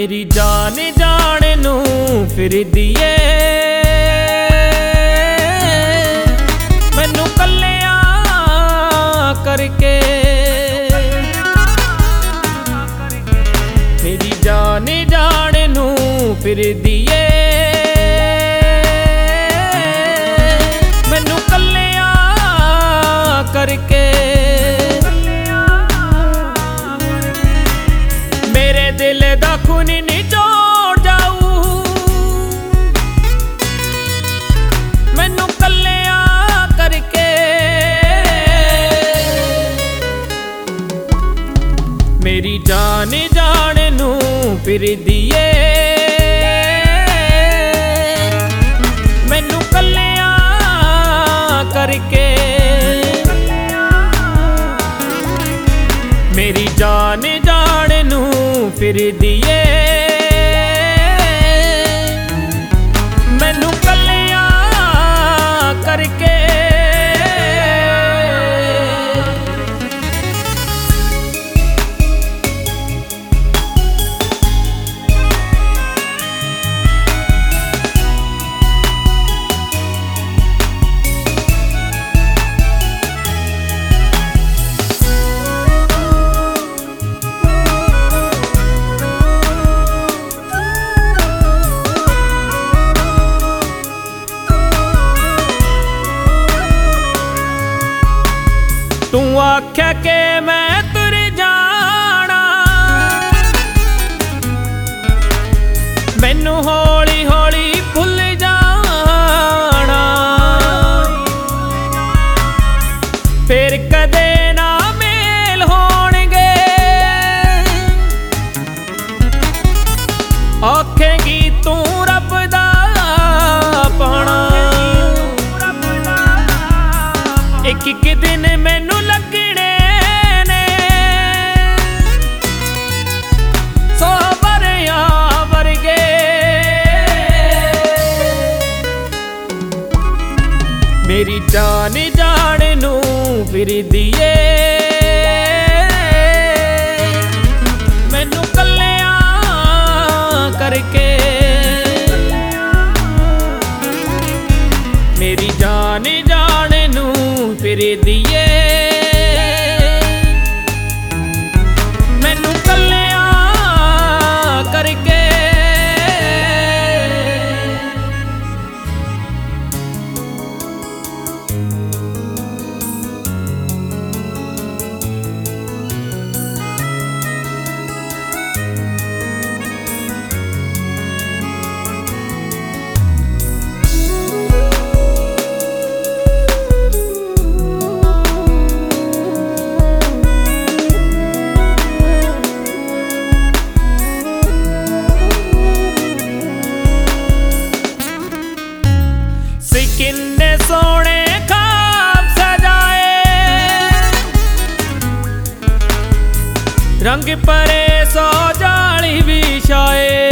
मेरी जान जान नू फिर दिए मैनू कल्लिया करके। मेरी जान जान नू फिर दिए मैनू कल्लिया करके। मेरे दिल दा खून निचोड़ जाऊ मैनू कल्लिया करके। मेरी जान जान नू फिर दिए मैनू कल्लिया करके। मेरी जान जान नू फिर दिए मैनू कल्लिया करके। तू आख्या के मैं तुर जाना मैनू हौली हौली भुल जाना। फिर कदे ना मेल होणगे आखेगी तू रब दा पाना। एक एक दिन मैनू लगने ने 100 वरिया वर्गे। मेरी जान जान नू फिर दिए मैनू कल्लिया करके। मेरी जान जान नू फिर दिए मैनू कल्लिया करके। किन्ने सोने ख्वाब सजाए रंग परे सौ जाली बिछाए।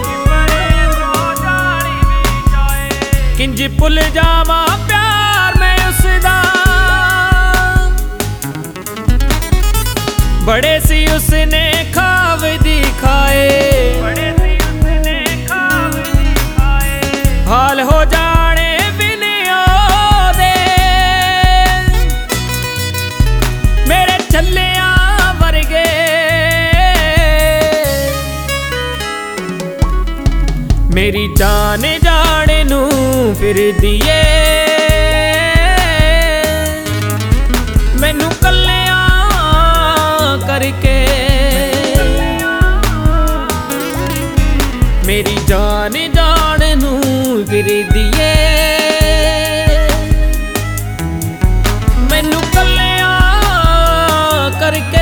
किंज भुल जावा प्यार में उसदा बड़े सी उसने ख्वाब दिखाए। हाल हो जाने छल्लिया वर्गे। मेरी जान जान नू फिर दिए मैनू कल्लिया करके। मेरी जान जान नू फिर दिए मैनू कल्लिया करके।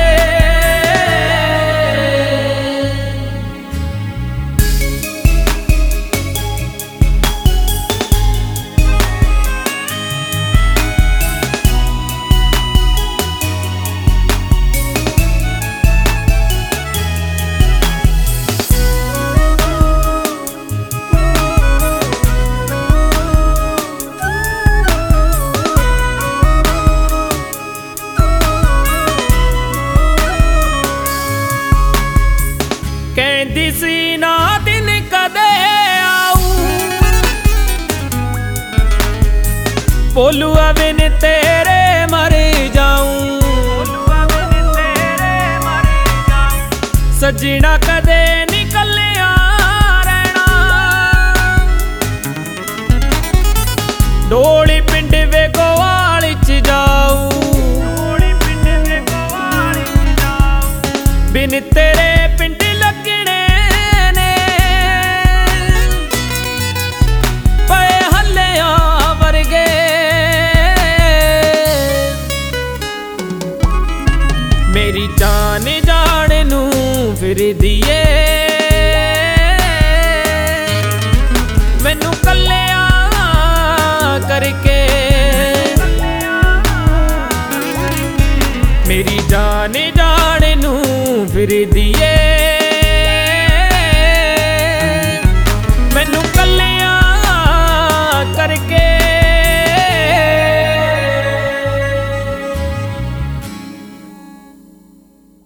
ਛੇਤੀ ਨਾ ਦਿਨ ਕਦੇ ਆਊ। ਬੋਲੂਆ ਬਿਨ ਤੇਰੇ ਮਰ ਜਾਊਂ, ਸੱਜਣਾ ਕਦੇ ਨੀ ਕੱਲਿਆ ਰਹਿਣਾ। ਡੋਲੀ ਪਿੰਡ ਵੇ ਗੋਵਾਲ ਚ ਜਾਊ, ਬਿਨ ਤੇਰੇ ਪਿੰਡ ਲੱਗਣੇ ਨੇ ਪਏ ਹੱਲਿਆਂ ਵਰਗੇ। ਮੇਰੀ ਜਾਨ ਜਾਣ ਨੂੰ ਫਿਰਦੀ ਏ, ਮੈਨੂੰ ਕੱਲਿਆ ਕਰਕੇ। ਮੇਰੀ ਜਾਨ ਜਾਣ ਨੂੰ ਫਿਰਦੀ ਏ,